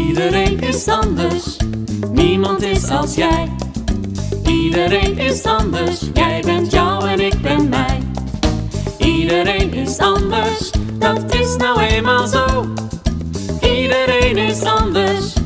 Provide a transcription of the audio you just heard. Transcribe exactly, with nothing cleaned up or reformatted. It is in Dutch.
Iedereen is anders, niemand is als jij. Iedereen is anders, jij bent jou en ik ben mij. Iedereen is anders, dat is nou eenmaal zo. Iedereen is anders,